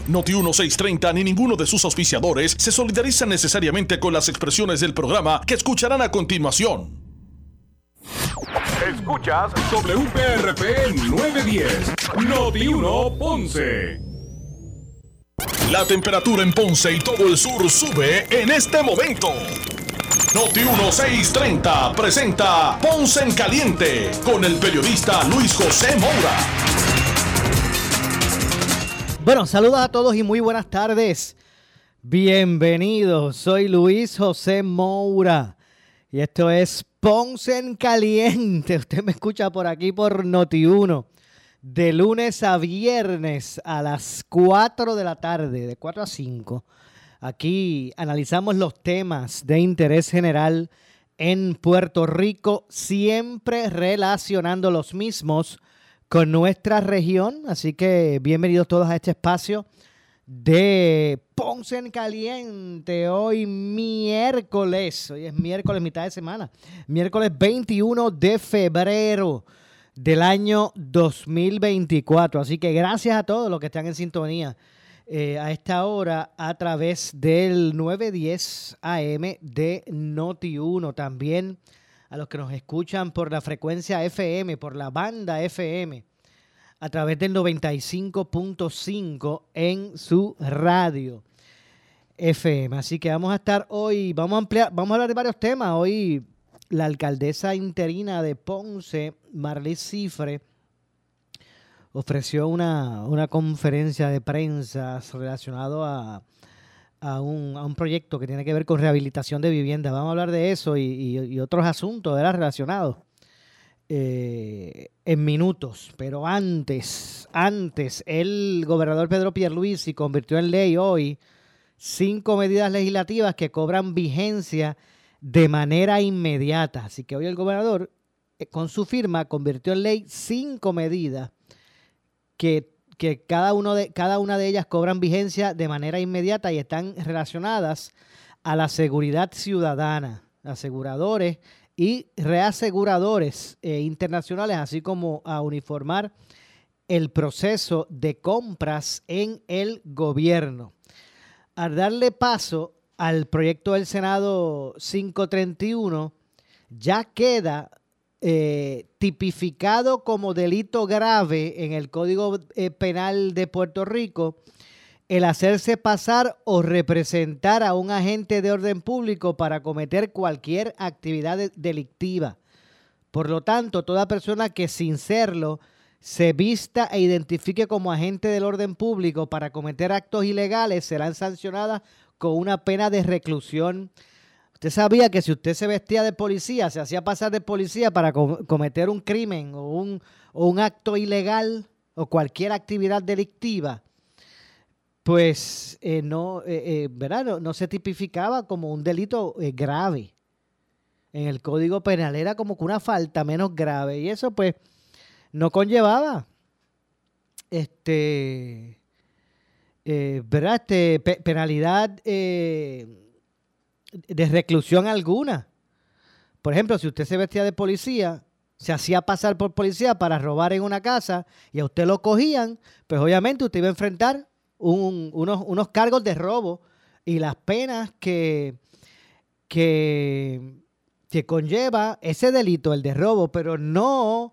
Noti 1630 ni ninguno de sus auspiciadores se solidarizan necesariamente con las expresiones del programa que escucharán a continuación. Escuchas WPRP 910, Noti 1 Ponce. La temperatura en Ponce y todo el sur sube en este momento. Noti 1630 presenta Ponce en Caliente con el periodista Luis José Moura. Bueno, saludos a todos y muy buenas tardes. Bienvenidos, soy Luis José Moura y esto es Ponce en Caliente. Usted me escucha por aquí por Noti 1 de lunes a viernes a las 4 de la tarde, de 4 a 5. Aquí analizamos los temas de interés general en Puerto Rico, siempre relacionando los mismos con nuestra región. Así que bienvenidos todos a este espacio de Ponce en Caliente. Hoy es miércoles, mitad de semana. Miércoles 21 de febrero del año 2024. Así que gracias a todos los que están en sintonía a esta hora a través del 910 AM de Noti 1. También a los que nos escuchan por la frecuencia FM, por la banda FM, a través del 95.5 en su radio FM. Así que vamos a estar hoy, vamos a hablar de varios temas. Hoy la alcaldesa interina de Ponce, Marlis Cifre, ofreció una conferencia de prensa relacionado a un proyecto que tiene que ver con rehabilitación de viviendas. Vamos a hablar de eso y otros asuntos relacionados en minutos. Pero antes, el gobernador Pedro Pierluisi convirtió en ley hoy 5 medidas legislativas que cobran vigencia de manera inmediata. Así que hoy el gobernador, con su firma, convirtió en ley 5 medidas que cada una de ellas cobran vigencia de manera inmediata y están relacionadas a la seguridad ciudadana, aseguradores y reaseguradores internacionales, así como a uniformar el proceso de compras en el gobierno. Al darle paso al proyecto del Senado 531, ya queda tipificado como delito grave en el Código Penal de Puerto Rico el hacerse pasar o representar a un agente de orden público para cometer cualquier actividad delictiva. Por lo tanto, toda persona que sin serlo se vista e identifique como agente del orden público para cometer actos ilegales serán sancionadas con una pena de reclusión. ¿Usted sabía que si usted se vestía de policía, se hacía pasar de policía para cometer un crimen o un acto ilegal o cualquier actividad delictiva, pues ¿verdad? No se tipificaba como un delito grave? En el Código Penal era como que una falta menos grave y eso pues no conllevaba ¿verdad? Penalidad de reclusión alguna. Por ejemplo, si usted se vestía de policía, se hacía pasar por policía para robar en una casa y a usted lo cogían, pues obviamente usted iba a enfrentar unos cargos de robo y las penas que conlleva ese delito, el de robo, pero no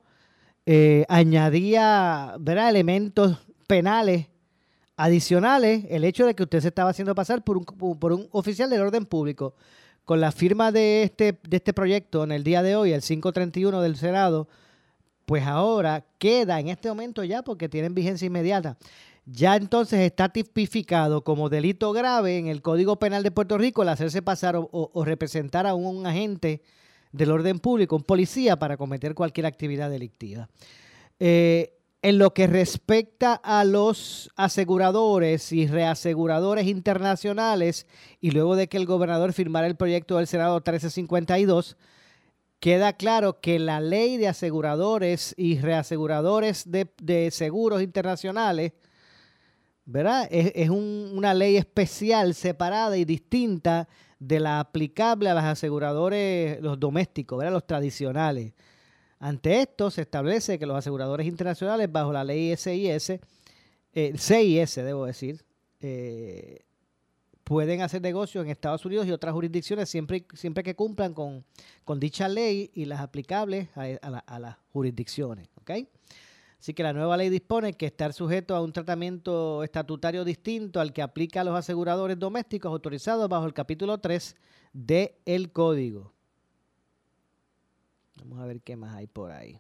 añadía, ¿verdad?, elementos penales adicionales el hecho de que usted se estaba haciendo pasar por un oficial del orden público. Con la firma de este proyecto en el día de hoy, el 531 del Senado, pues ahora queda en este momento ya, porque tienen vigencia inmediata, ya entonces está tipificado como delito grave en el Código Penal de Puerto Rico el hacerse pasar o representar a un agente del orden público, un policía, para cometer cualquier actividad delictiva. En lo que respecta a los aseguradores y reaseguradores internacionales, y luego de que el gobernador firmara el proyecto del Senado 1352, queda claro que la ley de aseguradores y reaseguradores de seguros internacionales, ¿verdad?, es una ley especial, separada y distinta de la aplicable a los aseguradores, los domésticos, ¿verdad?, los tradicionales. Ante esto, se establece que los aseguradores internacionales, bajo la ley CIS, debo decir, pueden hacer negocios en Estados Unidos y otras jurisdicciones siempre que cumplan con dicha ley y las aplicables a las jurisdicciones. ¿Okay? Así que la nueva ley dispone que estar sujeto a un tratamiento estatutario distinto al que aplica a los aseguradores domésticos autorizados bajo el capítulo 3 del Código. Vamos a ver qué más hay por ahí.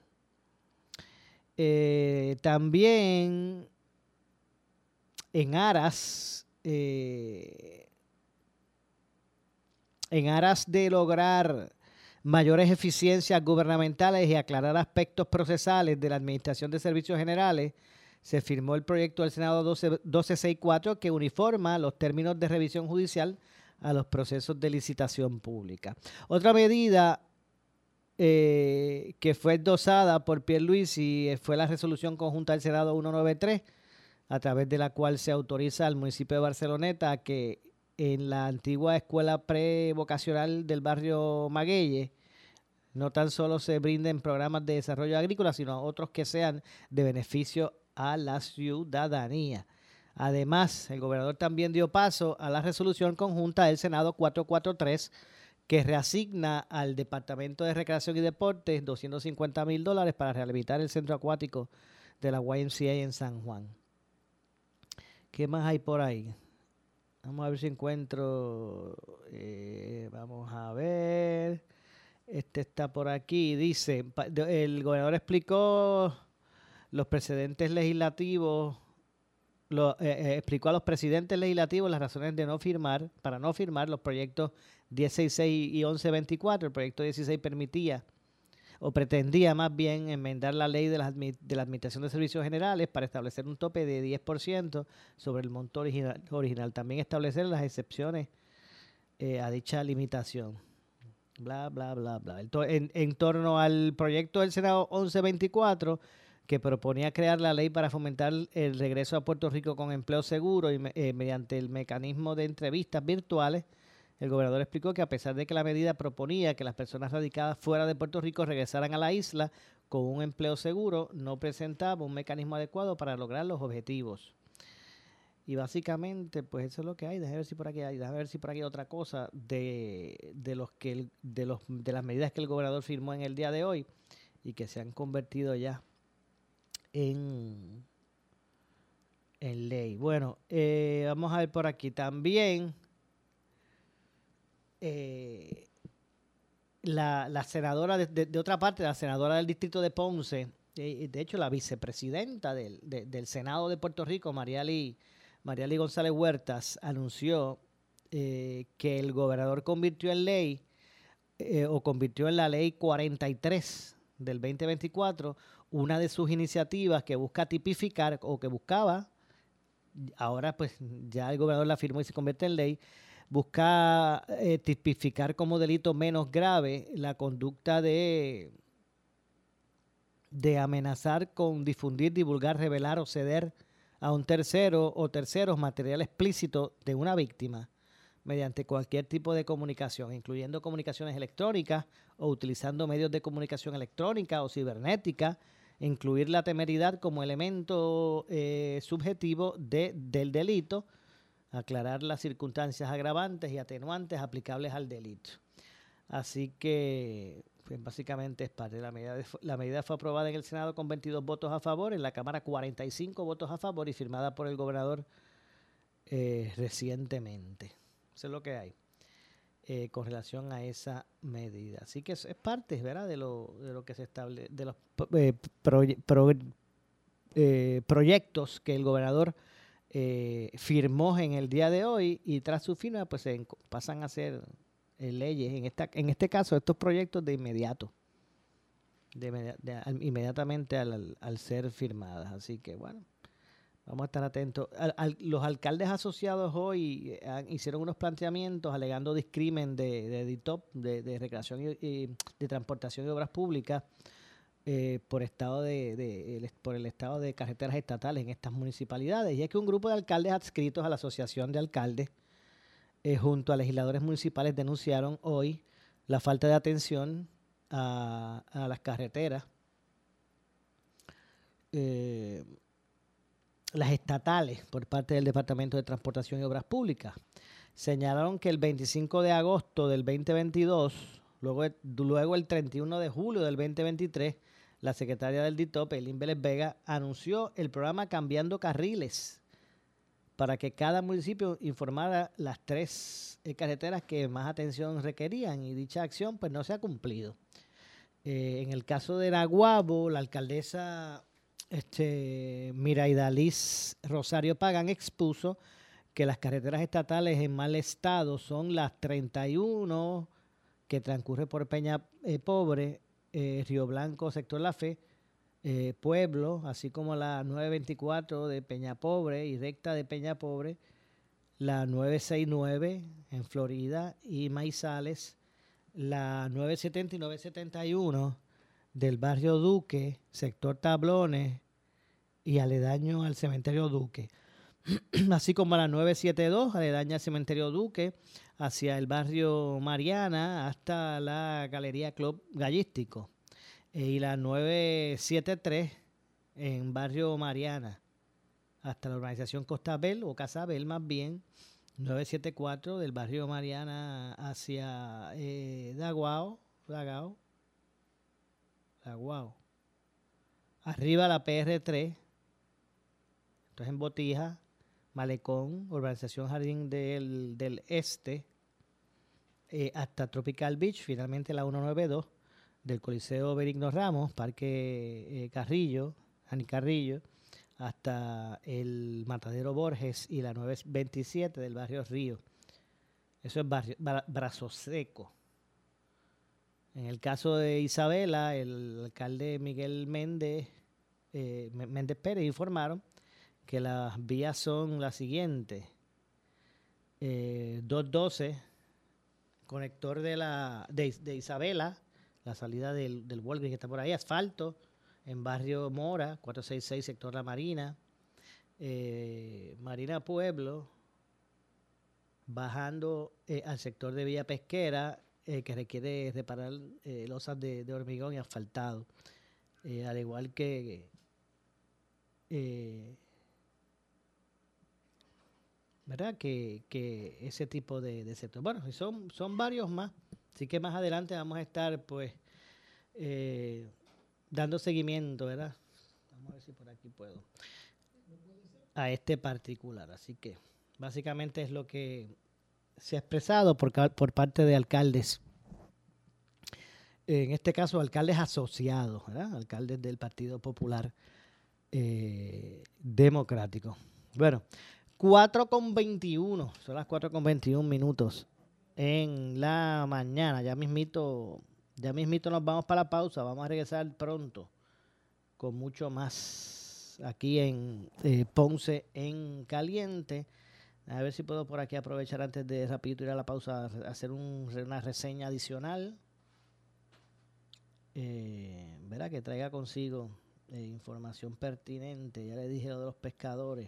También en aras de lograr mayores eficiencias gubernamentales y aclarar aspectos procesales de la Administración de Servicios Generales, se firmó el proyecto del Senado 1264 que uniforma los términos de revisión judicial a los procesos de licitación pública. Otra medida que fue endosada por Pierluisi fue la resolución conjunta del Senado 193, a través de la cual se autoriza al municipio de Barceloneta a que en la antigua escuela prevocacional del barrio Magueye no tan solo se brinden programas de desarrollo agrícola, sino otros que sean de beneficio a la ciudadanía. Además, el gobernador también dio paso a la resolución conjunta del Senado 443, que reasigna al Departamento de Recreación y Deportes $250,000 para rehabilitar el centro acuático de la YMCA en San Juan. ¿Qué más hay por ahí? Vamos a ver si encuentro. Vamos a ver. Este está por aquí. Dice, el gobernador explicó los precedentes legislativos, explicó a los presidentes legislativos las razones de para no firmar los proyectos 1066 y 1124. El proyecto 16 permitía o pretendía más bien enmendar la ley de la Administración de Servicios Generales para establecer un tope de 10% sobre el monto original. También establecer las excepciones a dicha limitación. Bla, bla, bla, bla. En torno al proyecto del Senado 1124, que proponía crear la ley para fomentar el regreso a Puerto Rico con empleo seguro y mediante el mecanismo de entrevistas virtuales, el gobernador explicó que a pesar de que la medida proponía que las personas radicadas fuera de Puerto Rico regresaran a la isla con un empleo seguro, no presentaba un mecanismo adecuado para lograr los objetivos. Y básicamente, pues eso es lo que hay. Déjame ver si por aquí hay otra cosa de las medidas que el gobernador firmó en el día de hoy y que se han convertido ya en ley. Bueno, vamos a ver por aquí también. La senadora, de otra parte, la senadora del distrito de Ponce, de hecho la vicepresidenta del Senado de Puerto Rico, Mariali González Huertas, anunció que el gobernador convirtió en la ley 43 del 2024, una de sus iniciativas que busca tipificar o que buscaba, ahora pues ya el gobernador la firmó y se convierte en ley, busca tipificar como delito menos grave la conducta de amenazar con difundir, divulgar, revelar o ceder a un tercero o terceros material explícito de una víctima mediante cualquier tipo de comunicación, incluyendo comunicaciones electrónicas o utilizando medios de comunicación electrónica o cibernética, incluir la temeridad como elemento subjetivo del delito, aclarar las circunstancias agravantes y atenuantes aplicables al delito. Así que, pues básicamente es parte de la medida fue aprobada en el Senado con 22 votos a favor, en la Cámara 45 votos a favor y firmada por el gobernador recientemente. Eso es lo que hay con relación a esa medida. Así que es parte, ¿verdad?, de lo que se establece, de los proyectos que el gobernador firmó en el día de hoy, y tras su firma pues pasan a ser leyes, en este caso estos proyectos de inmediato, inmediatamente al ser firmadas. Así que bueno, vamos a estar atentos. Los alcaldes asociados hoy hicieron unos planteamientos alegando discrimen de DITOP, de recreación y de transportación y obras públicas, por el estado de carreteras estatales en estas municipalidades. Y es que un grupo de alcaldes adscritos a la Asociación de Alcaldes, junto a legisladores municipales, denunciaron hoy la falta de atención a las carreteras las estatales por parte del Departamento de Transportación y Obras Públicas. Señalaron que el 25 de agosto del 2022, luego el 31 de julio del 2023, la secretaria del DITOP, Elin Vélez Vega, anunció el programa Cambiando Carriles para que cada municipio informara las 3 carreteras que más atención requerían, y dicha acción pues no se ha cumplido. En el caso de Naguabo, la alcaldesa Miraidaliz Rosario Pagán expuso que las carreteras estatales en mal estado son las 31 que transcurre por Peña Pobre, Río Blanco, sector La Fe, Pueblo, así como la 924 de Peña Pobre y recta de Peña Pobre, la 969 en Florida y Maizales, la 970 y 971 del barrio Duque, sector Tablones y aledaño al cementerio Duque, así como la 972 aledaña al cementerio Duque hacia el barrio Mariana hasta la Galería Club Gallístico, y la 973 en barrio Mariana hasta la urbanización Costabel o Casabel más bien, 974 del barrio Mariana hacia Dagao, arriba la PR3, entonces en Botija, Malecón, urbanización Jardín del Este, hasta Tropical Beach, finalmente la 192 del Coliseo Benigno Ramos, Parque Carrillo, Ani Carrillo, hasta el Matadero Borges y la 927 del barrio Río. Eso es Brazo Seco. En el caso de Isabela, el alcalde Miguel Méndez Pérez informaron que las vías son las siguientes. 212, conector de Isabela, la salida del Walgreens que está por ahí, asfalto, en barrio Mora, 466, sector La Marina, Marina Pueblo, bajando al sector de Villa Pesquera, que requiere reparar losas de hormigón y asfaltado, al igual que ¿verdad? Que ese tipo de sector. Bueno, son varios más, así que más adelante vamos a estar pues dando seguimiento, ¿verdad? Vamos a ver si por aquí puedo a este particular. Así que básicamente es lo que se ha expresado por parte de alcaldes. En este caso, alcaldes asociados, ¿verdad? Alcaldes del Partido Popular Democrático. Bueno, 4:21, son las 4:21 minutos en la mañana. Ya mismito nos vamos para la pausa. Vamos a regresar pronto con mucho más aquí en Ponce en Caliente. A ver si puedo por aquí aprovechar antes de rapidito ir a la pausa, hacer una reseña adicional. Verá que traiga consigo información pertinente. Ya le dije lo de los pescadores.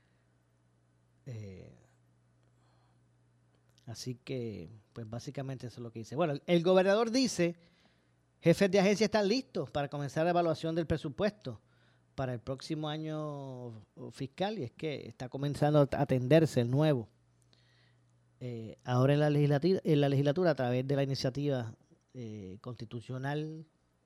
Así que, pues básicamente eso es lo que dice. Bueno, el gobernador dice, jefes de agencia están listos para comenzar la evaluación del presupuesto para el próximo año fiscal, y es que está comenzando a atenderse el nuevo. Ahora en la legislatura a través de la iniciativa constitucional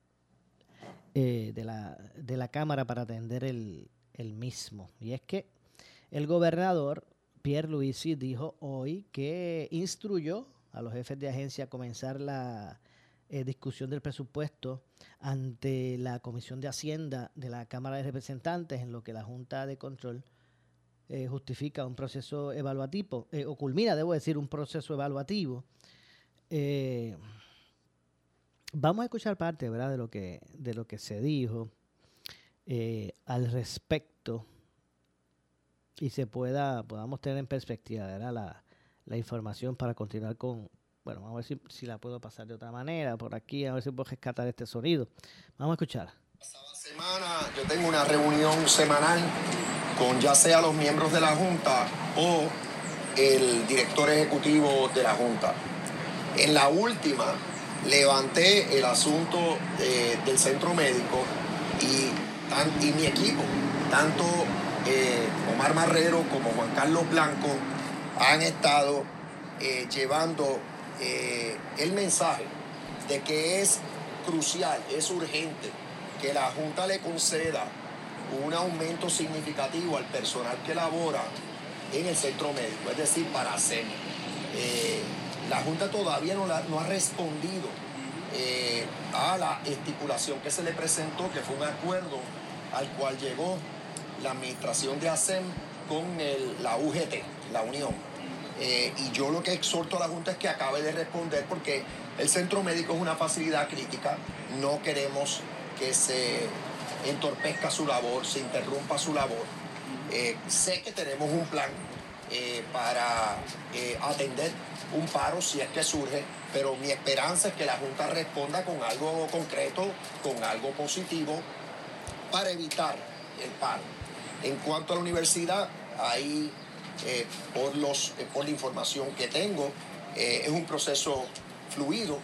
de la Cámara para atender el mismo. Y es que el gobernador Pierluisi dijo hoy que instruyó a los jefes de agencia a comenzar la discusión del presupuesto ante la Comisión de Hacienda de la Cámara de Representantes, en lo que la Junta de Control justifica un proceso evaluativo, o culmina, debo decir, un proceso evaluativo. Vamos a escuchar parte, ¿verdad?, de lo que se dijo al respecto, y podamos tener en perspectiva, ¿verdad?, la información para continuar con. Bueno, vamos a ver si la puedo pasar de otra manera por aquí, a ver si puedo rescatar este sonido. Vamos a escuchar. Pasada semana yo tengo una reunión semanal con ya sea los miembros de la Junta o el director ejecutivo de la Junta. En la última levanté el asunto del centro médico y mi equipo, tanto Omar Marrero como Juan Carlos Blanco han estado llevando el mensaje de que es crucial, es urgente que la Junta le conceda un aumento significativo al personal que labora en el centro médico, es decir, para ASEM. La Junta todavía no ha respondido a la estipulación que se le presentó, que fue un acuerdo al cual llegó la administración de ASEM con la UGT, la Unión. Y yo lo que exhorto a la Junta es que acabe de responder, porque el centro médico es una facilidad crítica. No queremos que se entorpezca su labor, se interrumpa su labor. Sé que tenemos un plan para atender un paro si es que surge, pero mi esperanza es que la Junta responda con algo concreto, con algo positivo, para evitar el paro. En cuanto a la universidad, ahí, por la información que tengo, es un proceso fluido.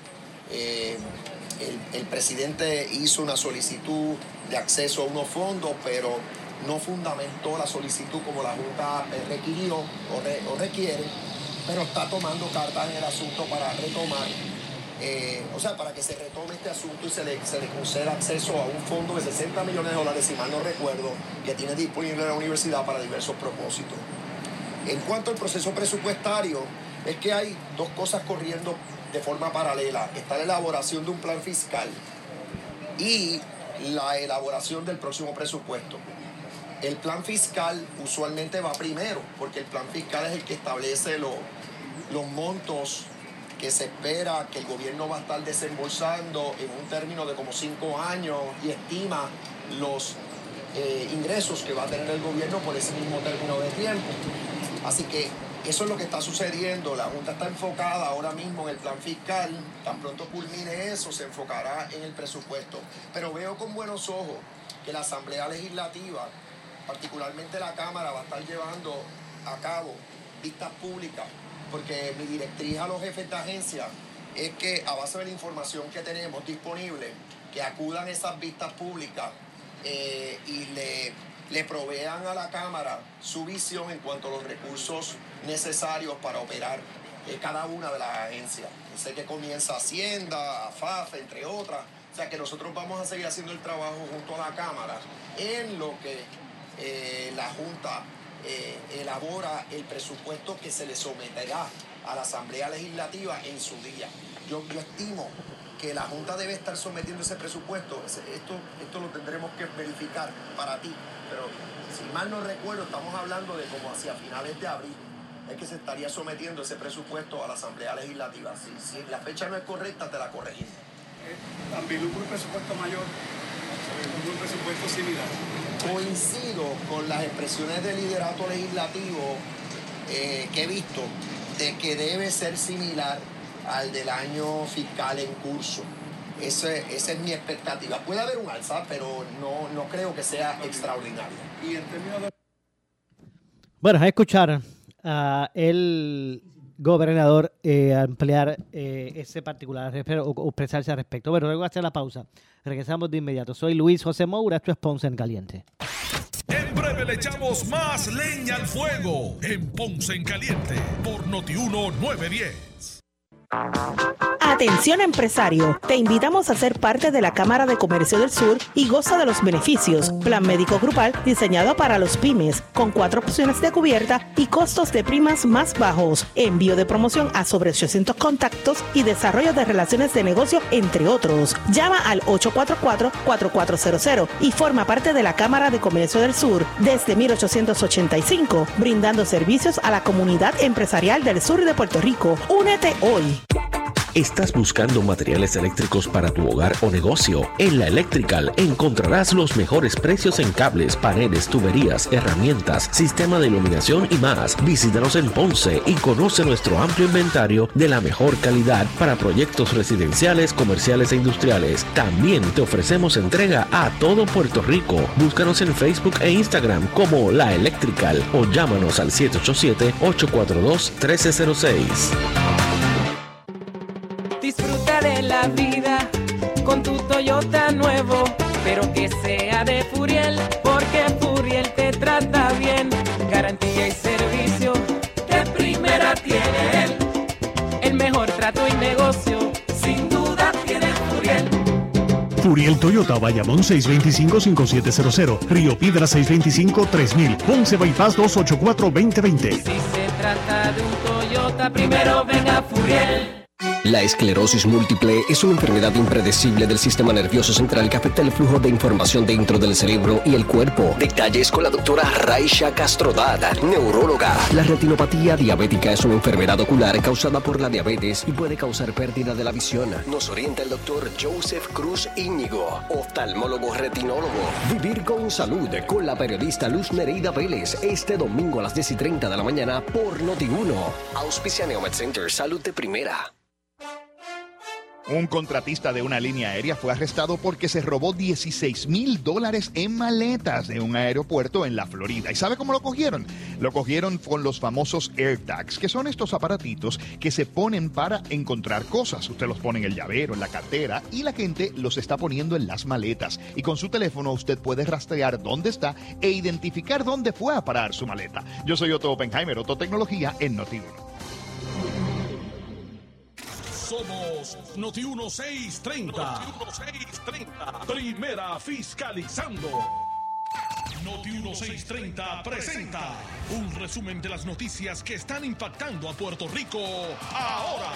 El presidente hizo una solicitud de acceso a unos fondos, pero no fundamentó la solicitud como la Junta requirió o requiere, pero está tomando cartas en el asunto para retomar, para que se retome este asunto y se le conceda acceso a un fondo de $60 millones, si mal no recuerdo, que tiene disponible la universidad para diversos propósitos. En cuanto al proceso presupuestario, es que hay dos cosas corriendo de forma paralela. Está la elaboración de un plan fiscal y la elaboración del próximo presupuesto. El plan fiscal usualmente va primero, porque el plan fiscal es el que establece los montos que se espera que el gobierno va a estar desembolsando en un término de como 5 años y estima los ingresos que va a tener el gobierno por ese mismo término de tiempo. Así que eso es lo que está sucediendo. La Junta está enfocada ahora mismo en el plan fiscal. Tan pronto culmine eso, se enfocará en el presupuesto. Pero veo con buenos ojos que la Asamblea Legislativa, particularmente la Cámara, va a estar llevando a cabo vistas públicas, porque mi directriz a los jefes de agencia es que, a base de la información que tenemos disponible, que acudan a esas vistas públicas y le provean a la Cámara su visión en cuanto a los recursos necesarios para operar cada una de las agencias. Sé que comienza Hacienda, AFAF, entre otras. O sea que nosotros vamos a seguir haciendo el trabajo junto a la Cámara en lo que la Junta elabora el presupuesto que se le someterá a la Asamblea Legislativa en su día. Yo estimo que la Junta debe estar sometiendo ese presupuesto. Esto lo tendremos que verificar para ti, pero si mal no recuerdo, estamos hablando de como hacia finales de abril es que se estaría sometiendo ese presupuesto a la Asamblea Legislativa. Si la fecha no es correcta, te la corregimos. También hubo un presupuesto mayor, hubo un presupuesto similar. Coincido con las expresiones del liderato legislativo que he visto, de que debe ser similar al del año fiscal en curso. Esa es mi expectativa. Puede haber un alza, pero no creo que sea extraordinario. Y en términos de... Bueno, a escuchar a el gobernador ampliar ese particular o expresarse al respecto. Bueno, luego de hacer la pausa, regresamos de inmediato. Soy Luis José Moura, esto es Ponce en Caliente. En breve le echamos más leña al fuego en Ponce en Caliente por Noti1 910. Atención empresario, te invitamos a ser parte de la Cámara de Comercio del Sur y goza de los beneficios. Plan médico grupal diseñado para los pymes, con 4 opciones de cubierta y costos de primas más bajos. Envío de promoción a sobre 800 contactos y desarrollo de relaciones de negocio, entre otros. Llama al 844-4400 y forma parte de la Cámara de Comercio del Sur desde 1885, brindando servicios a la comunidad empresarial del sur de Puerto Rico. Únete hoy. ¿Estás buscando materiales eléctricos para tu hogar o negocio? En La Electrical encontrarás los mejores precios en cables, paneles, tuberías, herramientas, sistema de iluminación y más. Visítanos en Ponce y conoce nuestro amplio inventario de la mejor calidad para proyectos residenciales, comerciales e industriales. También te ofrecemos entrega a todo Puerto Rico. Búscanos en Facebook e Instagram como La Electrical o llámanos al 787-842-1306. Disfruta de la vida con tu Toyota nuevo, pero que sea de Furiel, porque Furiel te trata mejor trato y negocio, sin duda tienes Furiel. Furiel Toyota, Bayamón 625-5700, Río Piedra 625-3000, Ponce Bypass 284-2020. Si se trata de un Toyota, primero venga Furiel. La esclerosis múltiple es una enfermedad impredecible del sistema nervioso central que afecta el flujo de información dentro del cerebro y el cuerpo. Detalles con la doctora Raisha Castrodad, neuróloga. La retinopatía diabética es una enfermedad ocular causada por la diabetes y puede causar pérdida de la visión. Nos orienta el doctor Joseph Cruz Íñigo, oftalmólogo retinólogo. Vivir con salud con la periodista Luz Nereida Vélez, este domingo a las 10:30 de la mañana por Noti1. Auspicia Neomed Center, salud de primera. Un contratista de una línea aérea fue arrestado porque se robó $16,000 en maletas de un aeropuerto en la Florida. ¿Y sabe cómo lo cogieron? Lo cogieron con los famosos AirTags, que son estos aparatitos que se ponen para encontrar cosas. Usted los pone en el llavero, en la cartera, y la gente los está poniendo en las maletas. Y con su teléfono usted puede rastrear dónde está e identificar dónde fue a parar su maleta. Yo soy Otto Oppenheimer, Otto Tecnología en Noti1. Somos Noti1 630. Primera fiscalizando. Noti1 630 presenta un resumen de las noticias que están impactando a Puerto Rico ahora.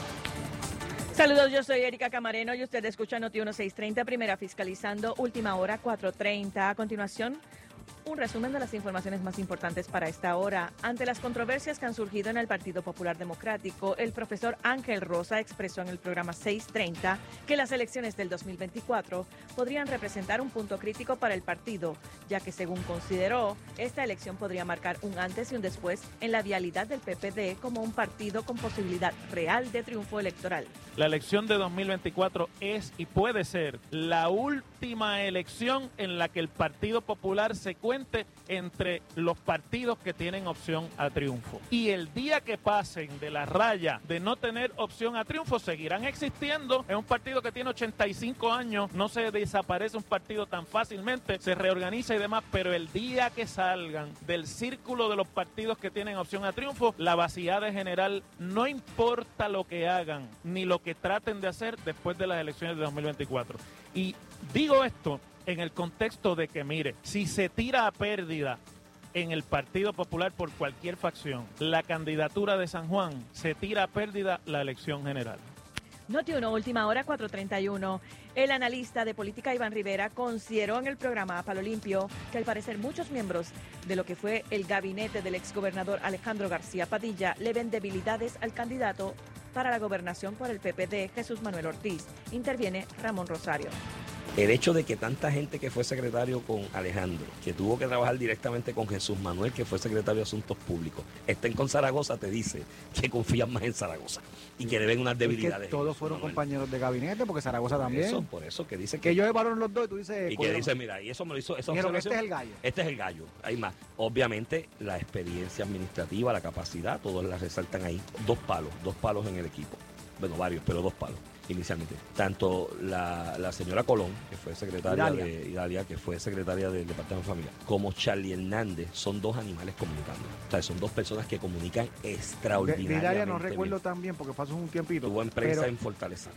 Saludos, yo soy Erika Camareno y usted escucha Noti1 630, Primera Fiscalizando, última hora 4:30. A continuación, un resumen de las informaciones más importantes para esta hora. Ante las controversias que han surgido en el Partido Popular Democrático, el profesor Ángel Rosa expresó en el programa 630 que las elecciones del 2024 podrían representar un punto crítico para el partido, ya que, según consideró, esta elección podría marcar un antes y un después en la vialidad del PPD como un partido con posibilidad real de triunfo electoral. La elección de 2024 es y puede ser la última elección en la que el Partido Popular se cuente entre los partidos que tienen opción a triunfo. Y el día que pasen de la raya de no tener opción a triunfo, seguirán existiendo. Es un partido que tiene 85 años, no se desaparece un partido tan fácilmente, se reorganiza y demás, pero el día que salgan del círculo de los partidos que tienen opción a triunfo, la vaciada es general, no importa lo que hagan, ni lo que traten de hacer después de las elecciones de 2024. Y digo esto en el contexto de que, mire, si se tira a pérdida en el Partido Popular por cualquier facción la candidatura de San Juan, se tira a pérdida la elección general. Noti1, última hora 4:31. El analista de política Iván Rivera consideró en el programa A Palo Limpio que al parecer muchos miembros de lo que fue el gabinete del exgobernador Alejandro García Padilla le ven debilidades al candidato para la gobernación por el PPD, Jesús Manuel Ortiz. Interviene Ramón Rosario. El hecho de que tanta gente que fue secretario con Alejandro, que tuvo que trabajar directamente con Jesús Manuel, que fue secretario de Asuntos Públicos, estén con Zaragoza, te dice que confían más en Zaragoza y que le ven unas debilidades. Que todos fueron compañeros de gabinete, porque Zaragoza también. Por eso que dice que ellos evaluaron los dos y tú dices... Y que dice, mira, y eso me lo hizo... Dijeron, este es el gallo. Este es el gallo. Hay más. Obviamente, la experiencia administrativa, la capacidad, todos la resaltan ahí. Dos palos en el equipo. Bueno, varios, pero 2 palos inicialmente. Tanto la señora Colón, que fue secretaria de Idalia, que fue secretaria del Departamento de Familia, como Charlie Hernández, son 2 animales comunicando. O sea, son 2 personas que comunican extraordinariamente. De Idalia no recuerdo tan bien, porque pasó un tiempito. Tuvo empresa en Fortaleza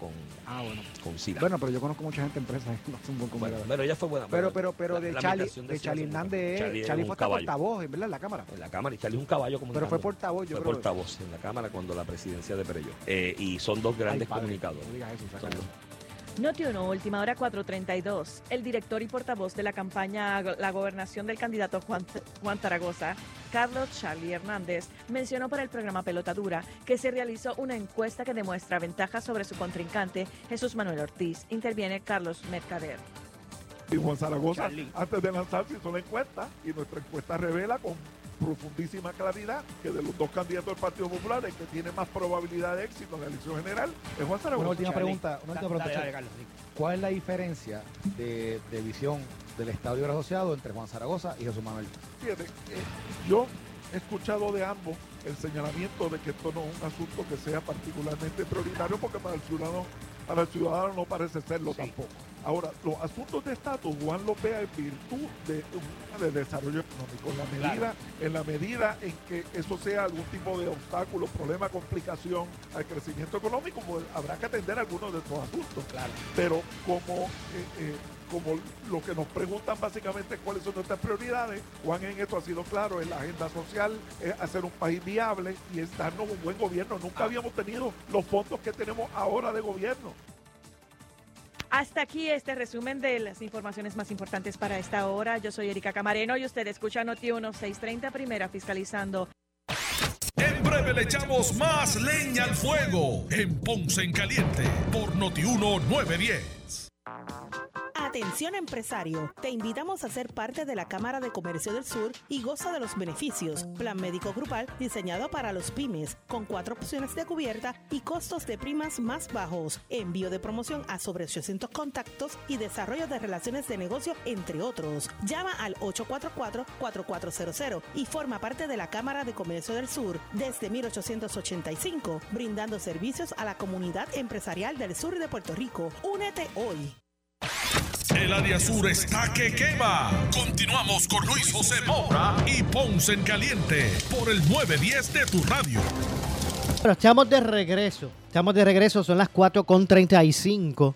con Sila. Bueno, pero yo conozco mucha gente en empresa. Pero ella fue buena. Pero de Charlie Hernández, Charlie fue hasta portavoz, ¿verdad? En la Cámara. En la Cámara, y Charlie es un caballo comunicando. Pero fue portavoz, yo creo. Fue portavoz en la Cámara cuando la presidencia de Perelló. Y son 2 grandes comunicadores. Noti1, última hora 4:32. El director y portavoz de la campaña La Gobernación del candidato Juan Zaragoza, Carlos Charlie Hernández, mencionó para el programa Pelota Dura que se realizó una encuesta que demuestra ventajas sobre su contrincante Jesús Manuel Ortiz. Interviene Carlos Mercader. Y Juan Zaragoza, antes de lanzarse, hizo la encuesta y nuestra encuesta revela con profundísima claridad que de los 2 candidatos del Partido Popular el que tiene más probabilidad de éxito en la elección general es Juan Zaragoza. Una última pregunta. ¿Cuál es la diferencia de visión del Estado Libre Asociado entre Juan Zaragoza y Jesús Manuel? Fíjate, yo he escuchado de ambos el señalamiento de que esto no es un asunto que sea particularmente prioritario porque para el ciudadano no parece serlo tampoco. Ahora, los asuntos de estatus, Juan los vea en virtud de desarrollo económico, en la medida en que eso sea algún tipo de obstáculo, problema, complicación al crecimiento económico, pues habrá que atender algunos de estos asuntos. Pero como lo que nos preguntan básicamente cuáles son nuestras prioridades, Juan en esto ha sido claro, en la agenda social, es hacer un país viable y es darnos un buen gobierno. Nunca habíamos tenido los fondos que tenemos ahora de gobierno. Hasta aquí este resumen de las informaciones más importantes para esta hora. Yo soy Erika Camareno y usted escucha Noti1 630 Primera fiscalizando. En breve le echamos más leña al fuego en Ponce en Caliente por Noti1 910. Atención empresario, te invitamos a ser parte de la Cámara de Comercio del Sur y goza de los beneficios. Plan médico grupal diseñado para los pymes, con 4 opciones de cubierta y costos de primas más bajos. Envío de promoción a sobre 800 contactos y desarrollo de relaciones de negocio, entre otros. Llama al 844-4400 y forma parte de la Cámara de Comercio del Sur desde 1885, brindando servicios a la comunidad empresarial del sur de Puerto Rico. Únete hoy. El área sur está que quema. Continuamos con Luis José Moura y Ponce en Caliente por el 910 de tu radio. Bueno, estamos de regreso. Son las 4:35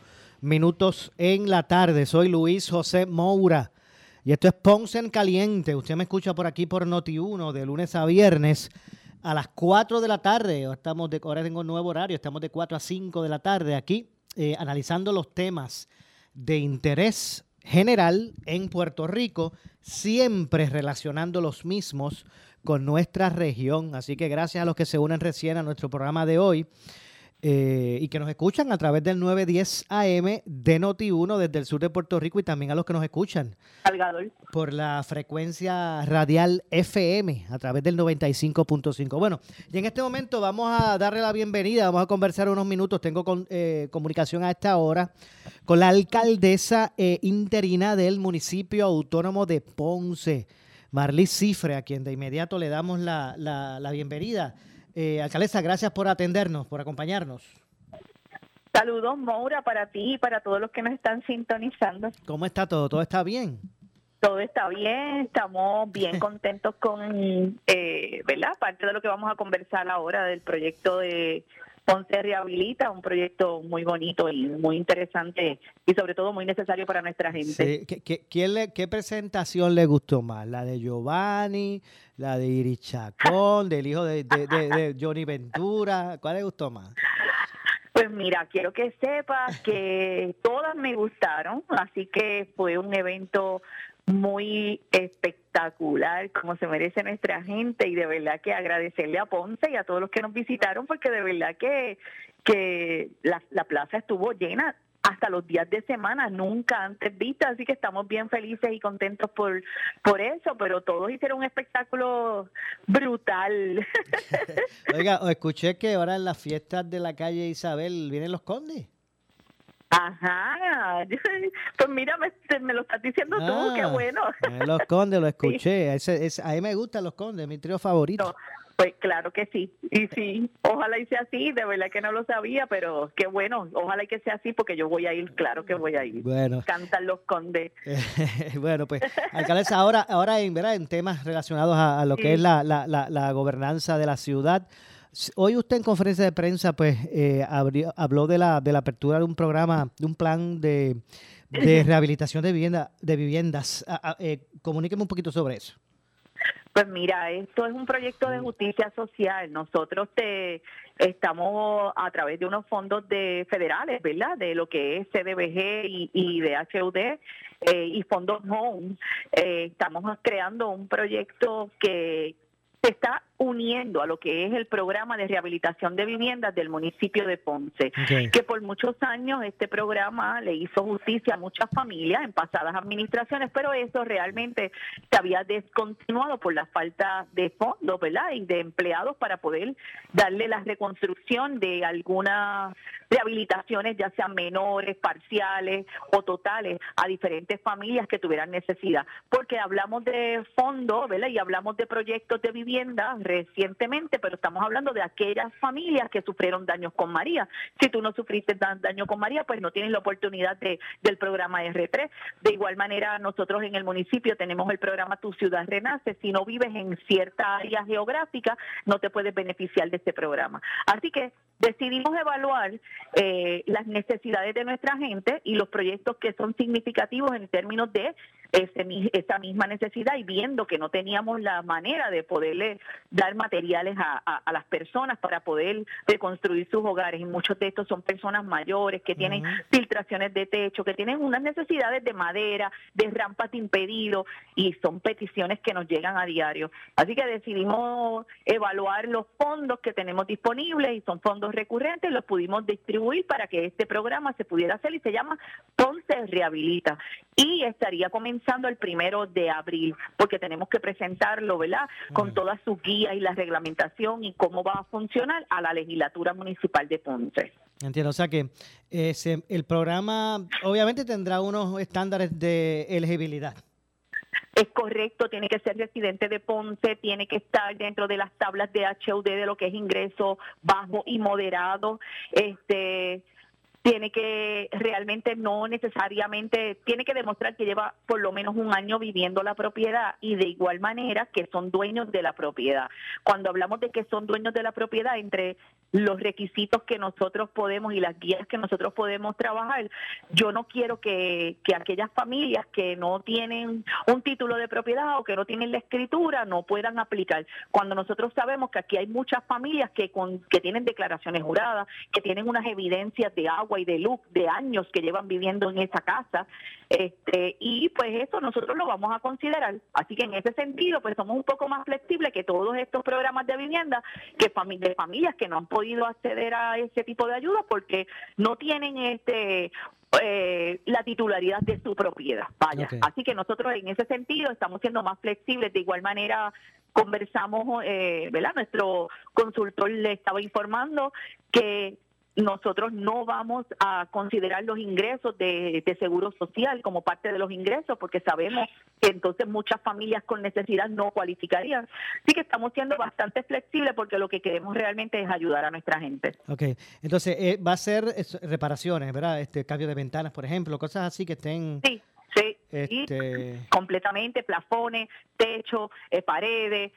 en la tarde. Soy Luis José Moura y esto es Ponce en Caliente. Usted me escucha por aquí por Noti1 de lunes a viernes a las 4 de la tarde. Ahora tengo un nuevo horario. Estamos de 4 a 5 de la tarde aquí analizando los temas de interés general en Puerto Rico, siempre relacionando los mismos con nuestra región. Así que gracias a los que se unen recién a nuestro programa de hoy y que nos escuchan a través del 910 AM de Noti1 desde el sur de Puerto Rico, y también a los que nos escuchan por la frecuencia radial FM a través del 95.5. Bueno, y en este momento vamos a darle la bienvenida, vamos a conversar unos minutos. Tengo comunicación a esta hora con la alcaldesa interina del municipio autónomo de Ponce, Marlis Cifre, a quien de inmediato le damos la bienvenida. Alcaldesa, gracias por atendernos, por acompañarnos. Saludos, Moura, para ti y para todos los que nos están sintonizando. ¿Cómo está todo? ¿Todo está bien? Todo está bien, estamos bien contentos con, ¿verdad? Parte de lo que vamos a conversar ahora del proyecto de Ponce Rehabilita, un proyecto muy bonito y muy interesante y sobre todo muy necesario para nuestra gente. Sí. ¿Qué presentación le gustó más? ¿La de Giovanni, la de Iris Chacón, del hijo de Johnny Ventura? ¿Cuál le gustó más? Pues mira, quiero que sepas que todas me gustaron, así que fue un evento muy espectacular, como se merece nuestra gente, y de verdad que agradecerle a Ponce y a todos los que nos visitaron, porque de verdad que la plaza estuvo llena hasta los días de semana, nunca antes vista, así que estamos bien felices y contentos por eso, pero todos hicieron un espectáculo brutal. Oiga, escuché que ahora en las fiestas de la calle Isabel vienen los Condes. Ajá, pues mira, me lo estás diciendo tú, qué bueno. Los Condes, lo escuché, sí. A mí me gustan los Condes, mi trío favorito. No, pues claro que sí, y sí, ojalá y sea así, de verdad que no lo sabía, pero qué bueno, ojalá y que sea así, porque yo voy a ir, claro que voy a ir. Bueno. Cantan los Condes. Bueno, pues, alcaldesa, ahora en temas relacionados a lo que es la gobernanza de la ciudad. Hoy usted en conferencia de prensa pues habló de la apertura de un programa, de un plan de rehabilitación de viviendas. Comuníqueme un poquito sobre eso. Pues mira, esto es un proyecto de justicia social. Nosotros estamos a través de unos fondos federales, ¿verdad? De lo que es CDBG y de HUD y fondos Home. Estamos creando un proyecto que se está uniendo a lo que es el programa de rehabilitación de viviendas del municipio de Ponce, que por muchos años este programa le hizo justicia a muchas familias en pasadas administraciones, pero eso realmente se había descontinuado por la falta de fondos, ¿verdad? Y de empleados para poder darle la reconstrucción de algunas rehabilitaciones, ya sean menores, parciales o totales, a diferentes familias que tuvieran necesidad, porque hablamos de fondos, ¿verdad? Y hablamos de proyectos de vivienda recientemente, pero estamos hablando de aquellas familias que sufrieron daños con María. Si tú no sufriste daño con María, pues no tienes la oportunidad del programa R3. De igual manera, nosotros en el municipio tenemos el programa Tu Ciudad Renace. Si no vives en cierta área geográfica, no te puedes beneficiar de este programa. Así que decidimos evaluar las necesidades de nuestra gente y los proyectos que son significativos en términos de esa misma necesidad, y viendo que no teníamos la manera de poderle dar materiales a las personas para poder reconstruir sus hogares, y muchos de estos son personas mayores que tienen filtraciones de techo, que tienen unas necesidades de madera, de rampas de impedido, y son peticiones que nos llegan a diario. Así que decidimos evaluar los fondos que tenemos disponibles, y son fondos recurrentes, los pudimos distribuir para que este programa se pudiera hacer, y se llama Ponce Rehabilita, y estaría comenzando el 1 de abril, porque tenemos que presentarlo, ¿verdad?, con todas sus guías y la reglamentación y cómo va a funcionar a la legislatura municipal de Ponce. Entiendo, o sea que el programa obviamente tendrá unos estándares de elegibilidad. Es correcto, tiene que ser residente de Ponce, tiene que estar dentro de las tablas de HUD de lo que es ingreso bajo y moderado, tiene que realmente no necesariamente, tiene que demostrar que lleva por lo menos un año viviendo la propiedad, y de igual manera que son dueños de la propiedad. Cuando hablamos de que son dueños de la propiedad, entre los requisitos que nosotros podemos y las guías que nosotros podemos trabajar, yo no quiero que aquellas familias que no tienen un título de propiedad o que no tienen la escritura no puedan aplicar. Cuando nosotros sabemos que aquí hay muchas familias que tienen declaraciones juradas, que tienen unas evidencias de agua y de luz de años que llevan viviendo en esa casa, y pues eso nosotros lo vamos a considerar. Así que en ese sentido pues somos un poco más flexibles que todos estos programas de vivienda, que de familias que no han podido acceder a ese tipo de ayuda porque no tienen la titularidad de su propiedad. Vaya, okay. Así que nosotros en ese sentido estamos siendo más flexibles. De igual manera conversamos, ¿verdad? Nuestro consultor le estaba informando que nosotros no vamos a considerar los ingresos de seguro social como parte de los ingresos, porque sabemos que entonces muchas familias con necesidad no cualificarían. Así que estamos siendo bastante flexibles porque lo que queremos realmente es ayudar a nuestra gente. Ok, entonces va a ser reparaciones, ¿verdad? Cambio de ventanas, por ejemplo, cosas así que estén... Sí. Completamente, plafones, techo, paredes,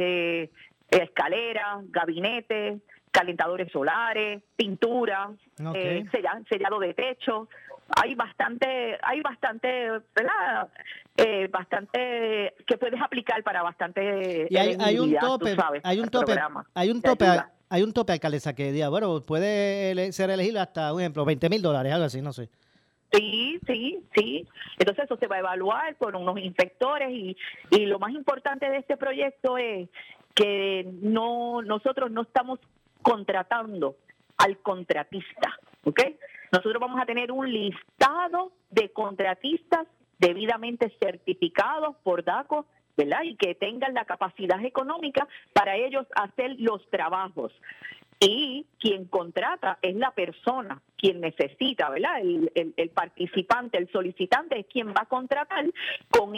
escaleras, gabinetes, calentadores solares, pintura, sellado de techo. Hay bastante, ¿verdad? Bastante que puedes aplicar para bastante. Y hay un tope, hay un tope, alcaldesa, que diga, bueno, puede ser elegible hasta, por ejemplo, $20,000, algo así, no sé. Sí. Entonces eso se va a evaluar por unos inspectores, y lo más importante de este proyecto es que nosotros no estamos contratando al contratista, ¿ok? Nosotros vamos a tener un listado de contratistas debidamente certificados por DACO, ¿verdad? Y que tengan la capacidad económica para ellos hacer los trabajos. Y quien contrata es la persona, quien necesita, ¿verdad? El participante, el solicitante es quien va a contratar con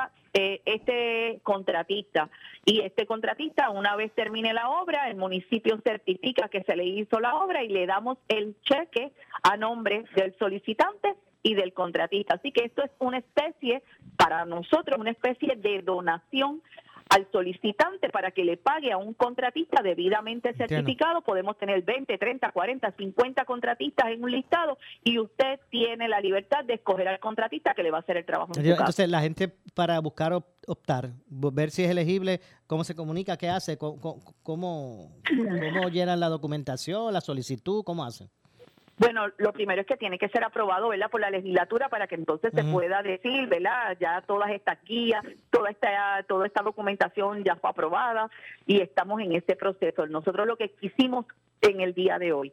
este contratista. Y este contratista, una vez termine la obra, el municipio certifica que se le hizo la obra y le damos el cheque a nombre del solicitante y del contratista. Así que esto es una especie, para nosotros, una especie de donación al solicitante para que le pague a un contratista debidamente certificado. Podemos tener 20, 30, 40, 50 contratistas en un listado, y usted tiene la libertad de escoger al contratista que le va a hacer el trabajo en su casa. Entonces, la gente, para buscar optar, ver si es elegible, ¿cómo se comunica? ¿Qué hace? ¿Cómo llenan la documentación, la solicitud? ¿Cómo hacen? Bueno, lo primero es que tiene que ser aprobado, ¿verdad?, por la legislatura para que entonces se pueda decir, ¿verdad?, ya todas estas guías, toda esta documentación ya fue aprobada y estamos en ese proceso. Nosotros lo que quisimos en el día de hoy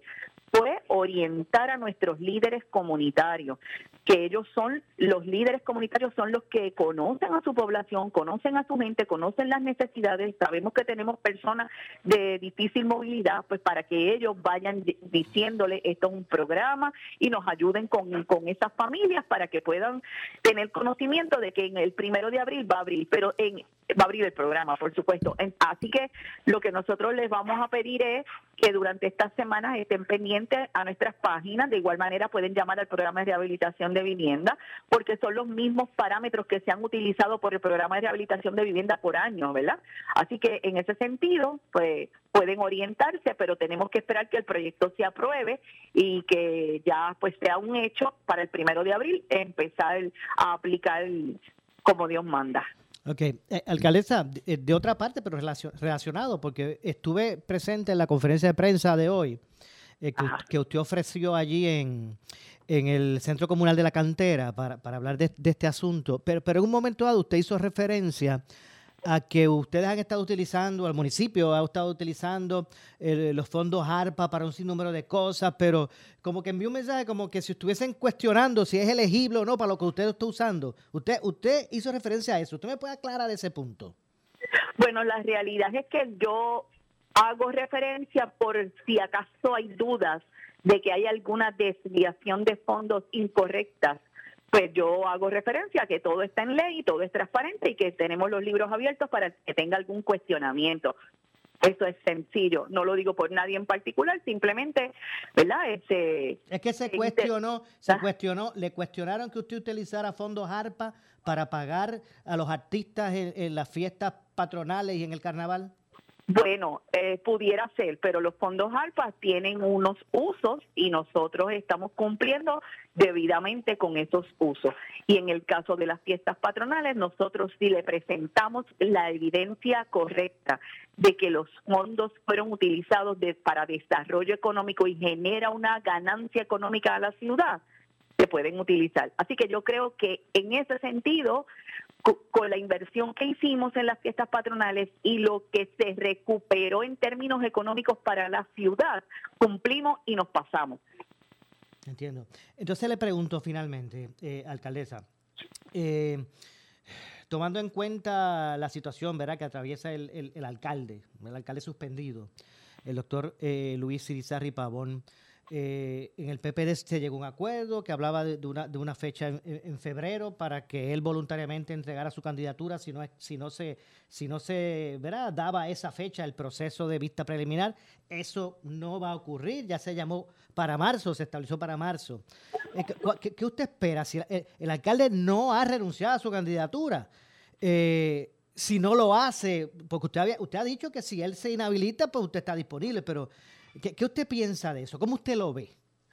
fue orientar a nuestros líderes comunitarios, que ellos son, los líderes comunitarios son los que conocen a su población, conocen a su gente, conocen las necesidades. Sabemos que tenemos personas de difícil movilidad, pues para que ellos vayan diciéndole esto es un programa y nos ayuden con esas familias para que puedan tener conocimiento de que en el 1 de abril va a abrir, va a abrir el programa, por supuesto. Así que lo que nosotros les vamos a pedir es que durante estas semanas estén pendientes a nuestras páginas. De igual manera pueden llamar al programa de rehabilitación de vivienda, porque son los mismos parámetros que se han utilizado por el programa de rehabilitación de vivienda por años, ¿verdad? Así que en ese sentido, pues pueden orientarse, pero tenemos que esperar que el proyecto se apruebe y que ya pues sea un hecho para el 1 de abril empezar a aplicar como Dios manda. Ok, alcaldesa, de otra parte, pero relacionado, porque estuve presente en la conferencia de prensa de hoy que usted ofreció allí en el Centro Comunal de la Cantera para hablar de este asunto, pero en un momento dado usted hizo referencia a que ustedes han estado utilizando, el municipio ha estado utilizando los fondos ARPA para un sinnúmero de cosas, pero como que envió un mensaje como que si estuviesen cuestionando si es elegible o no para lo que usted está usando. Usted hizo referencia a eso. ¿Usted me puede aclarar ese punto? Bueno, la realidad es que yo hago referencia por si acaso hay dudas de que hay alguna desviación de fondos incorrectas. Pues yo hago referencia a que todo está en ley, todo es transparente y que tenemos los libros abiertos para que tenga algún cuestionamiento. Eso es sencillo, no lo digo por nadie en particular, simplemente, ¿verdad? Es que le cuestionaron que usted utilizara fondos ARPA para pagar a los artistas en las fiestas patronales y en el carnaval. Bueno, pudiera ser, pero los fondos ARPA tienen unos usos y nosotros estamos cumpliendo debidamente con esos usos. Y en el caso de las fiestas patronales, nosotros sí le presentamos la evidencia correcta de que los fondos fueron utilizados para desarrollo económico y genera una ganancia económica a la ciudad, se pueden utilizar. Así que yo creo que en ese sentido, con la inversión que hicimos en las fiestas patronales y lo que se recuperó en términos económicos para la ciudad, cumplimos y nos pasamos. Entiendo. Entonces le pregunto finalmente, alcaldesa, tomando en cuenta la situación, ¿verdad?, que atraviesa el alcalde suspendido, el doctor Luis Irizarry Pavón, en el PPD se llegó a un acuerdo que hablaba de una fecha en febrero para que él voluntariamente entregara su candidatura si no se ¿verdad?, daba esa fecha el proceso de vista preliminar. Eso no va a ocurrir, ya se llamó para marzo, se estableció para marzo. ¿Qué usted espera? Si el alcalde no ha renunciado a su candidatura, si no lo hace, porque usted ha dicho que si él se inhabilita, pues usted está disponible, pero ¿qué usted piensa de eso? ¿Cómo usted lo ve?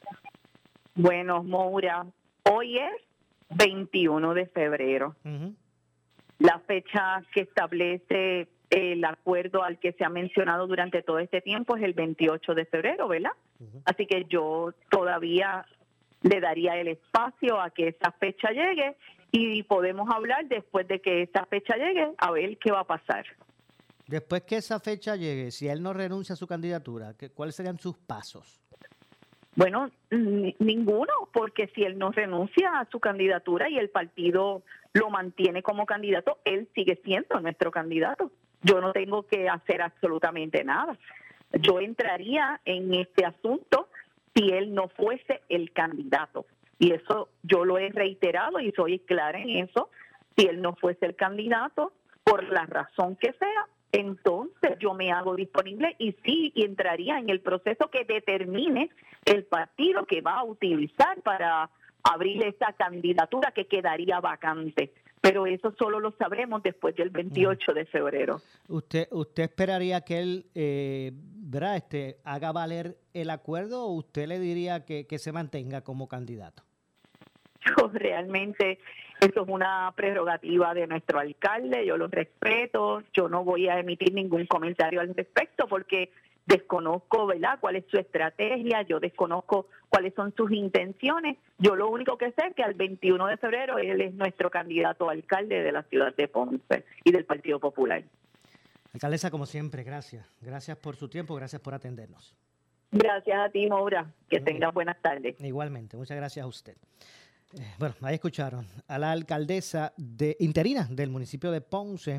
Bueno, Moura, hoy es 21 de febrero. Uh-huh. La fecha que establece el acuerdo al que se ha mencionado durante todo este tiempo es el 28 de febrero, ¿verdad? Uh-huh. Así que yo todavía le daría el espacio a que esa fecha llegue y podemos hablar después de que esa fecha llegue a ver qué va a pasar. Después que esa fecha llegue, si él no renuncia a su candidatura, ¿cuáles serían sus pasos? Bueno, ninguno, porque si él no renuncia a su candidatura y el partido lo mantiene como candidato, él sigue siendo nuestro candidato. Yo no tengo que hacer absolutamente nada. Yo entraría en este asunto si él no fuese el candidato. Y eso yo lo he reiterado y soy clara en eso. Si él no fuese el candidato, por la razón que sea, entonces yo me hago disponible y sí entraría en el proceso que determine el partido que va a utilizar para abrir esa candidatura que quedaría vacante. Pero eso solo lo sabremos después del 28 de febrero. ¿Usted esperaría que él ¿verdad?, haga valer el acuerdo o usted le diría que se mantenga como candidato? Yo realmente, eso es una prerrogativa de nuestro alcalde, yo lo respeto, yo no voy a emitir ningún comentario al respecto porque desconozco, ¿verdad?, cuál es su estrategia, yo desconozco cuáles son sus intenciones. Yo lo único que sé es que al 21 de febrero él es nuestro candidato a alcalde de la ciudad de Ponce y del Partido Popular. Alcaldesa, como siempre, gracias. Gracias por su tiempo, gracias por atendernos. Gracias a ti, Maura. Que tengas buenas tardes. Igualmente, muchas gracias a usted. Bueno, ahí escucharon a la alcaldesa interina del municipio de Ponce,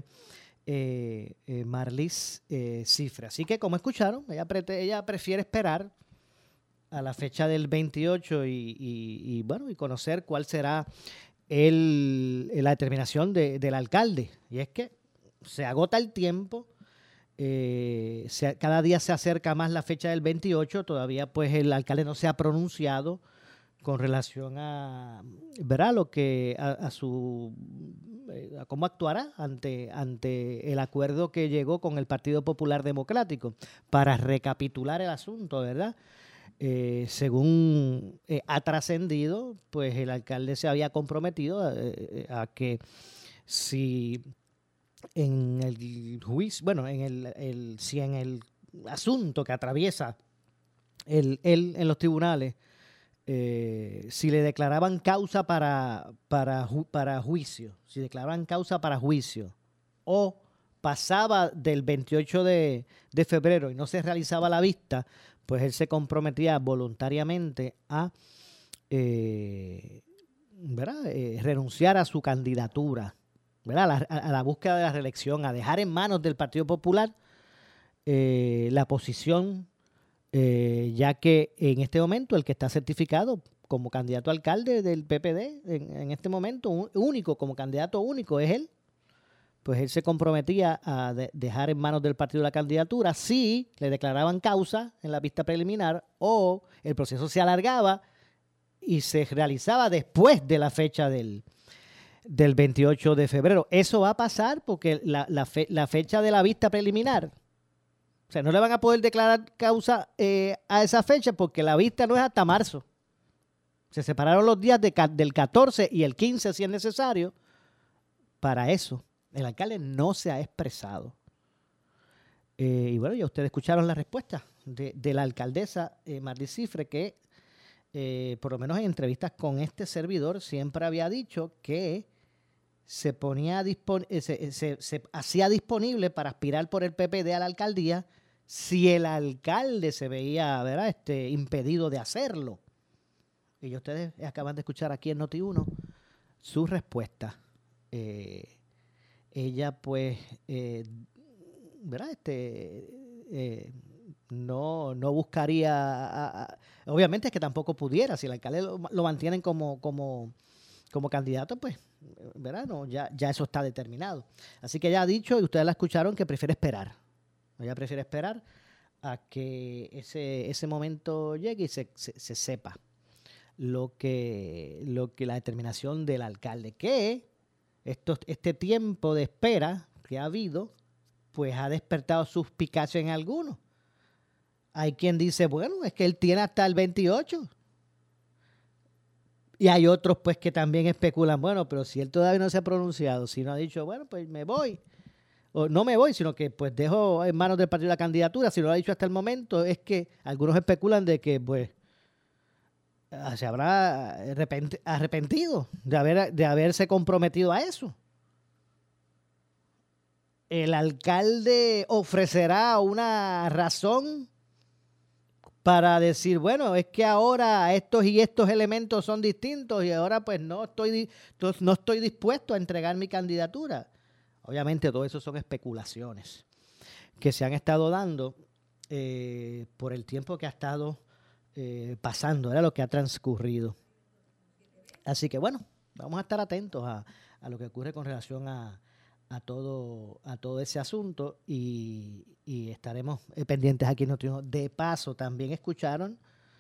Marlis Cifre. Así que, como escucharon, ella prefiere esperar a la fecha del 28 y conocer cuál será la determinación del alcalde. Y es que se agota el tiempo. Cada día se acerca más la fecha del 28, todavía pues el alcalde no se ha pronunciado con relación a cómo actuará ante el acuerdo que llegó con el Partido Popular Democrático. Para recapitular el asunto, ¿verdad? Según ha trascendido, pues el alcalde se había comprometido a que si en el juicio, si en el asunto que atraviesa él en los tribunales, si le declaraban causa para juicio, si declaraban causa para juicio o pasaba del 28 de febrero y no se realizaba la vista, pues él se comprometía voluntariamente a renunciar a su candidatura, ¿verdad? A la búsqueda de la reelección, a dejar en manos del Partido Popular la posición, ya que en este momento el que está certificado como candidato a alcalde del PPD, en este momento único, como candidato único, es él. Pues él se comprometía a dejar en manos del partido la candidatura si le declaraban causa en la vista preliminar o el proceso se alargaba y se realizaba después de la fecha del 28 de febrero. Eso va a pasar porque la fecha de la vista preliminar, o sea, no le van a poder declarar causa a esa fecha porque la vista no es hasta marzo. Se separaron los días del 14 y el 15 si es necesario para eso. El alcalde no se ha expresado. Y bueno, ya ustedes escucharon la respuesta de la alcaldesa Marlis Cifre, que por lo menos en entrevistas con este servidor siempre había dicho que se hacía disponible para aspirar por el PPD a la alcaldía si el alcalde se veía, ¿verdad?, impedido de hacerlo. Y ya ustedes acaban de escuchar aquí en Noti1 su respuesta. Ella pues ¿verdad? No buscaría obviamente es que tampoco pudiera, si el alcalde lo mantienen como candidato, pues ¿verdad? No, ya eso está determinado. Así que ella ha dicho, y ustedes la escucharon, que prefiere esperar. Ella prefiere esperar a que ese momento llegue y se sepa lo que la determinación del alcalde, que este tiempo de espera que ha habido, pues ha despertado suspicacia en algunos. Hay quien dice, bueno, es que él tiene hasta el 28. Y hay otros pues que también especulan, bueno, pero si él todavía no se ha pronunciado, si no ha dicho, bueno, pues me voy. O no me voy, sino que pues dejo en manos del partido la candidatura, si no lo ha dicho hasta el momento, es que algunos especulan de que pues se habrá arrepentido de haberse comprometido a eso. El alcalde ofrecerá una razón para decir, bueno, es que ahora estos y estos elementos son distintos y ahora pues no estoy dispuesto a entregar mi candidatura. Obviamente todo eso son especulaciones que se han estado dando por el tiempo que ha estado pasando, era lo que ha transcurrido. Así que bueno, vamos a estar atentos a lo que ocurre con relación a todo ese asunto y estaremos pendientes aquí en Noti1. De paso, también escucharon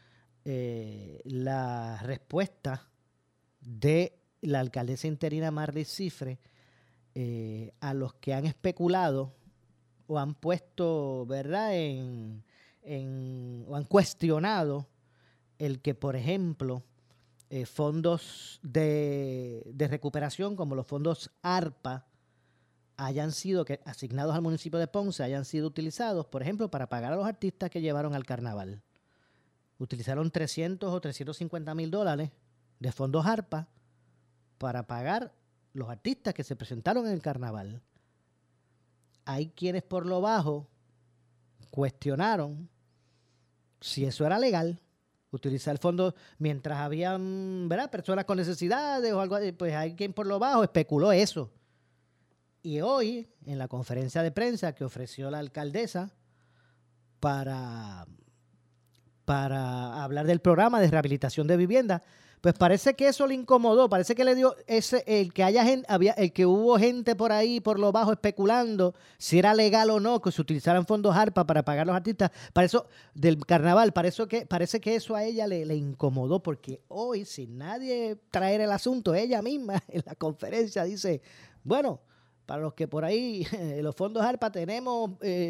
la respuesta de la alcaldesa interina Marlis Cifre a los que han especulado o han puesto, ¿verdad?, o han cuestionado el que, por ejemplo, fondos de recuperación como los fondos ARPA hayan sido asignados al municipio de Ponce, hayan sido utilizados, por ejemplo, para pagar a los artistas que llevaron al carnaval. Utilizaron 300 o 350 mil dólares de fondos ARPA para pagar los artistas que se presentaron en el carnaval. Hay quienes por lo bajo cuestionaron si eso era legal, utilizar fondos mientras habían, ¿verdad?, personas con necesidades o algo, pues alguien por lo bajo especuló eso. Y hoy, en la conferencia de prensa que ofreció la alcaldesa para hablar del programa de rehabilitación de vivienda, pues parece que eso le incomodó, parece que le dio el que hubo gente por ahí por lo bajo especulando si era legal o no que se utilizaran fondos ARPA para pagar a los artistas, para eso del carnaval, parece que eso a ella le incomodó, porque hoy, sin nadie traer el asunto, ella misma en la conferencia dice, bueno, para los que por ahí los fondos ARPA tenemos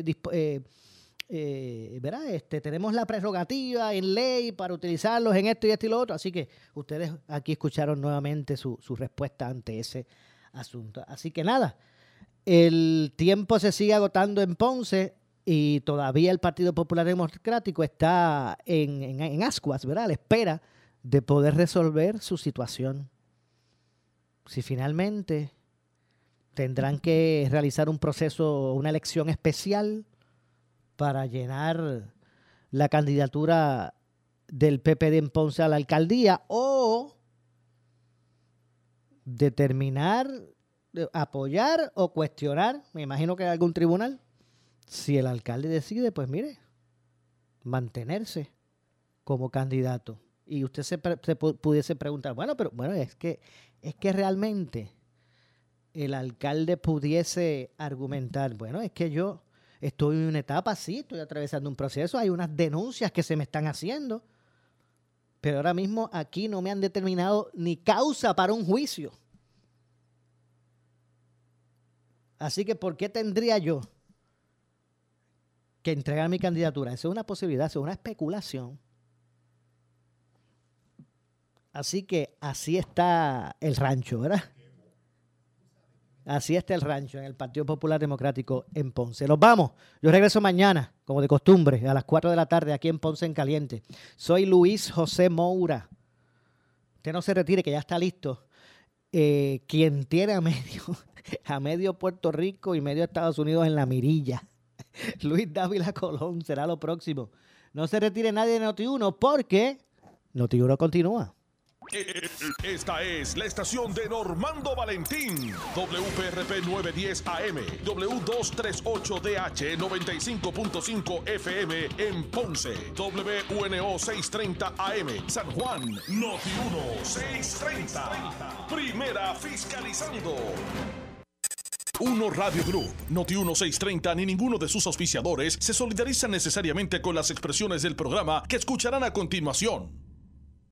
¿verdad? Tenemos la prerrogativa en ley para utilizarlos en esto y esto y lo otro, así que ustedes aquí escucharon nuevamente su respuesta ante ese asunto. Así que nada, el tiempo se sigue agotando en Ponce y todavía el Partido Popular Democrático está en ascuas, ¿verdad?, a la espera de poder resolver su situación. Si finalmente tendrán que realizar un proceso, una elección especial para llenar la candidatura del PPD en Ponce a la alcaldía, o determinar, apoyar o cuestionar, me imagino que hay algún tribunal, si el alcalde decide, pues mire, mantenerse como candidato. Y usted se pudiese preguntar, bueno, es que realmente el alcalde pudiese argumentar, bueno, es que yo estoy en una etapa, sí, estoy atravesando un proceso, hay unas denuncias que se me están haciendo, pero ahora mismo aquí no me han determinado ni causa para un juicio. Así que, ¿por qué tendría yo que entregar mi candidatura? Esa es una posibilidad, esa es una especulación. Así que así está el rancho, ¿verdad? Así está el rancho en el Partido Popular Democrático en Ponce. Nos vamos. Yo regreso mañana, como de costumbre, a las 4 de la tarde aquí en Ponce en Caliente. Soy Luis José Moura. Usted no se retire, que ya está listo. Quien tiene a medio Puerto Rico y medio Estados Unidos en la mirilla. Luis Dávila Colón será lo próximo. No se retire nadie de Noti1 porque Noti1 continúa. Esta es la estación de Normando Valentín, WPRP 910 AM, W238DH 95.5 FM en Ponce, WNO 630 AM, San Juan, Noti1 630, primera fiscalizando. Uno Radio Group, Noti1 630 ni ninguno de sus auspiciadores se solidarizan necesariamente con las expresiones del programa que escucharán a continuación.